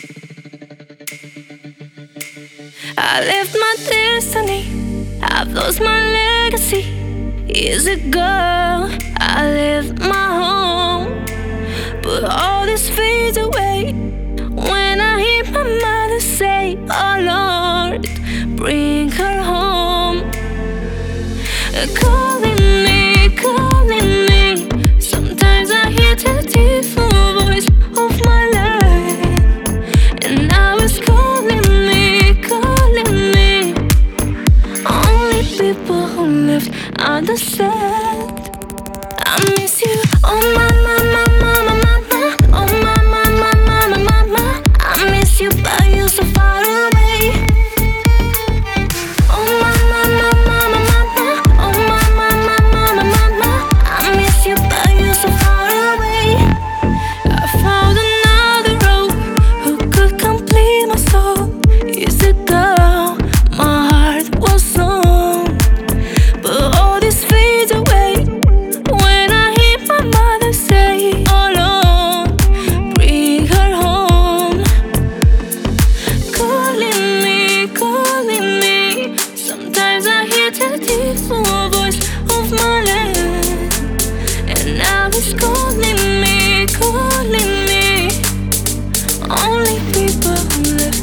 I left my destiny, I've lost my legacy. Years ago, I left my home, but all this fades away when I hear my mother say, "Oh Lord, bring her home." Calling me. Sometimes I hear the deep voice of my life, and now it's calling me. Only people who left understand. I miss you, oh mama, mama, mama, oh mama, mama, mama. I miss you, but you're so far away. Oh mama, mama, mama, oh mama, mama, mama. I miss you, but you're so far away. I found another road who could complete my soul. Years ago, my heart was on, but all this fades away when I hear my mother say, "Oh Lord, bring her home." Calling me. Sometimes I hear the deep voice of my land, and now it's calling me. Only people who left